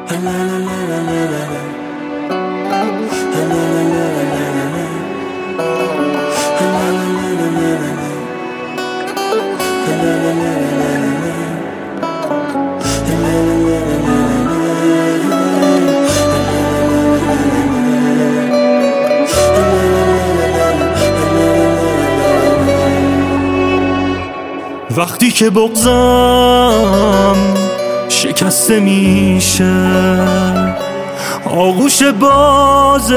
وقتی که بغضم شکسته میشه، آغوش بازت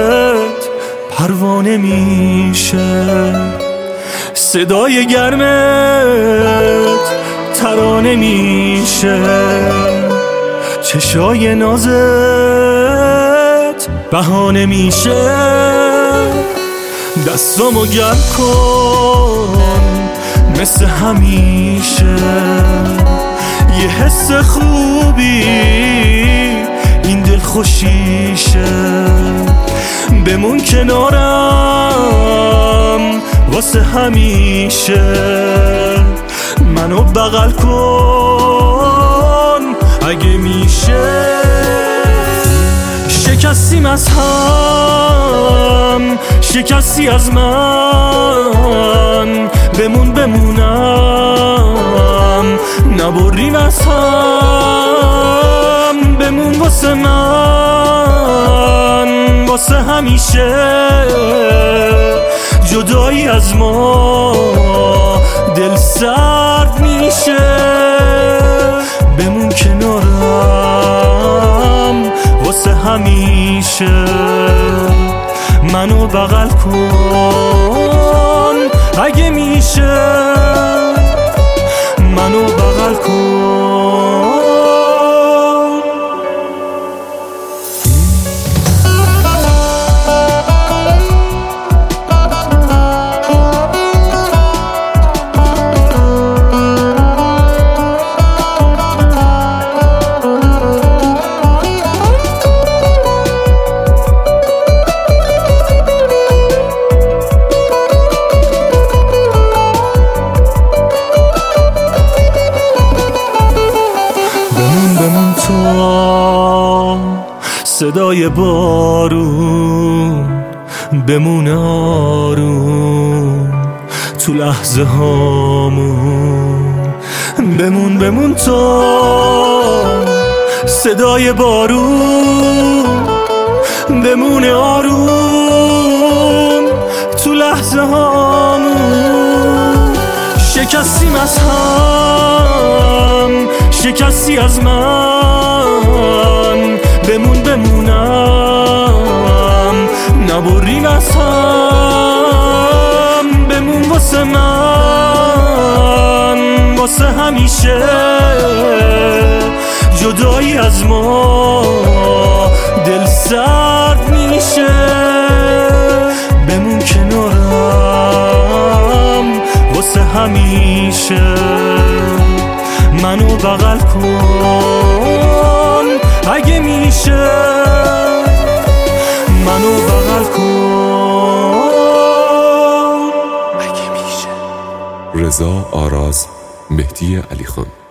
پروانه میشه، صدای گرمت ترانه میشه، چشای نازت بهانه میشه. دستامو گرم کن مثل همیشه، یه حس خوبی این دل خوشیشه، بمون کنارم واسه همیشه، منو بغل کن اگه میشه. شکستیم از هم، شکستی از من، بمونم نبریم از هم، بمون واسه من واسه همیشه. جدایی از ما دل سرد میشه، بمون کنارم واسه همیشه، منو بغل کن اگه میشه، منو بغل کن. صدای بارون بمونه آروم تو لحظه هامون، بمون تو. صدای بارون بمونه آروم تو لحظه هامون. شکستیم از هم، شکستی از من، بمونم نبریم از هم، بمون واسه من واسه همیشه. جدایی از ما دل سرد میشه، بمون کنارم واسه همیشه، منو بغل کن اگه میشه، منو بغل کن اگه میشه. رضا آراز، مهدی علیخان.